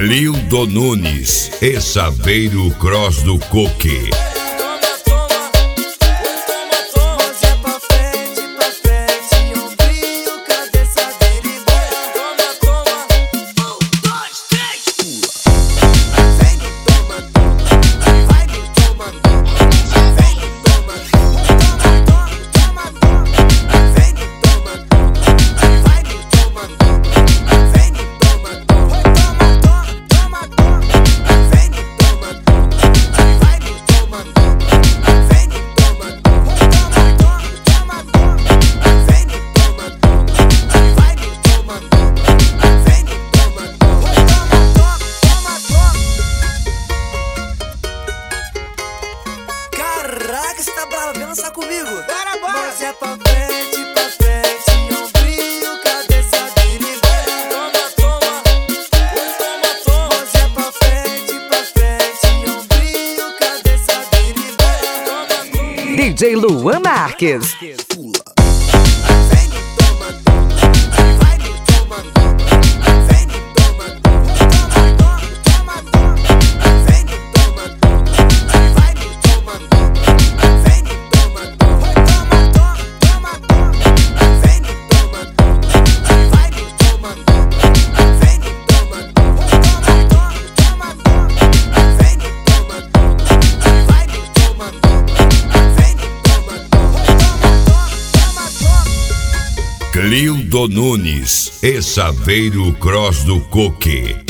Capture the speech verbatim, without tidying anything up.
Clildo Nunes e Saveiro Cross do Coque. Caraca, você tá brava, vem dançar comigo. Bora, bora. Mas é pra frente, pra frente, ombrinho, cabeça de toma, toma, toma, toma. Mas é pra frente, pra frente, ombrinho, cabeça de toma. D J Luan Marques. Clildo Nunes e Saveiro Cross do Coque.